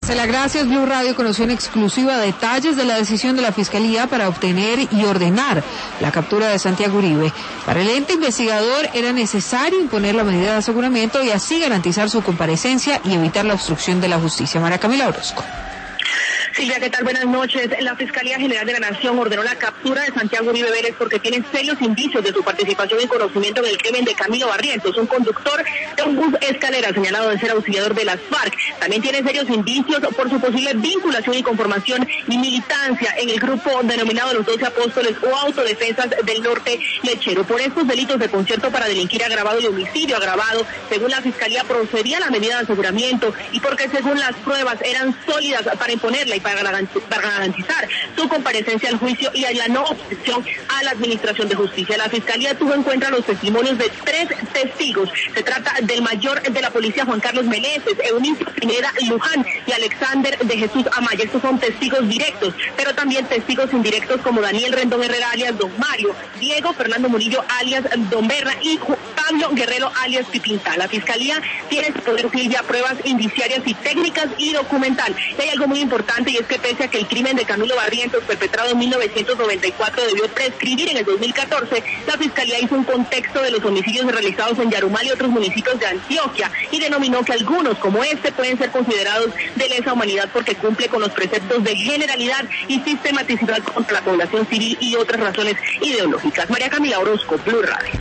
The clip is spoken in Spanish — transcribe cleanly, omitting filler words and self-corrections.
Gracias. Blue Radio conoció en exclusiva detalles de la decisión de la Fiscalía para obtener y ordenar la captura de Santiago Uribe. Para el ente investigador era necesario imponer la medida de aseguramiento y así garantizar su comparecencia y evitar la obstrucción de la justicia. María Camila Orozco. Silvia, ¿qué tal? Buenas noches. La Fiscalía General de la Nación ordenó la captura de Santiago Uribe Vélez porque tiene serios indicios de su participación y conocimiento en el crimen de Camilo Barrientos, un conductor de un bus escalera señalado de ser auxiliador de las FARC. También tiene serios indicios por su posible vinculación y conformación y militancia en el grupo denominado Los 12 Apóstoles o Autodefensas del Norte Lechero. Por estos delitos de concierto para delinquir agravado y homicidio agravado, según la Fiscalía procedía a la medida de aseguramiento y porque según las pruebas eran sólidas para imponerla y para garantizar su comparecencia al juicio y a la no oposición a la Administración de Justicia. La Fiscalía tuvo en cuenta los testimonios de 3 testigos. Se trata del mayor de la policía, Juan Carlos Meneses, Eunicio Pineda Luján y Alexander de Jesús Amaya. Estos son testigos directos, pero también testigos indirectos como Daniel Rendón Herrera alias Don Mario, Diego Fernando Murillo alias Don Berna y Pablo Guerrero alias Pipinta. La Fiscalía tiene que poder ya pruebas indiciarias y técnicas y documental. Y hay algo muy importante y es que pese a que el crimen de Camilo Barrientos perpetrado en 1994 debió prescribir en el 2014, la Fiscalía hizo un contexto de los homicidios realizados en Yarumal y otros municipios de Antioquia y denominó que algunos como este pueden ser considerados de lesa humanidad porque cumple con los preceptos de generalidad y sistematicidad contra la población civil y otras razones ideológicas. María Camila Orozco, Blue Radio.